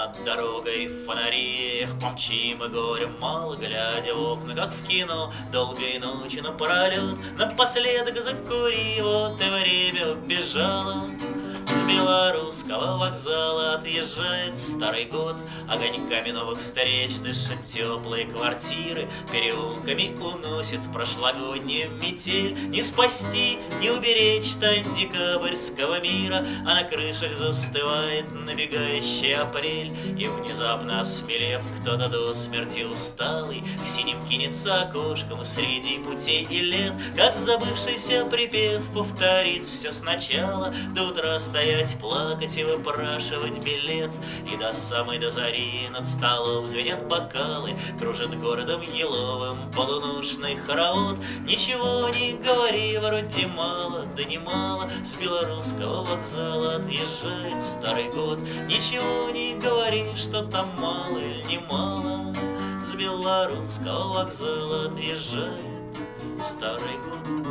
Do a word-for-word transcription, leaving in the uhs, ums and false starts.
над дорогой фонари. Эх, помчим мы горем мало, глядя в окна, как в кино, долгой ночи напролет. Напоследок закури, вот и время убежало. С белорусского вокзала отъезжает старый год, огоньками новых встреч дышит теплые квартиры, переулками уносит прошлогодняя метель. Не спасти, не уберечь тайн декабрьского мира, а на крышах застывает набегающий апрель. И внезапно осмелев, кто-то до смерти усталый к синим кинется окошком, и среди путей и лет, как забывшийся припев, повторит все сначала, до утра стоять, плакать и выпрашивать билет. И до самой до зари над столом звенят бокалы, кружит городом еловым полуношный хоровод. Ничего не говори, вроде мало, да немало, с белорусского вокзала отъезжает старый год. Ничего не говори, что там мало или немало, с белорусского вокзала отъезжает старый год.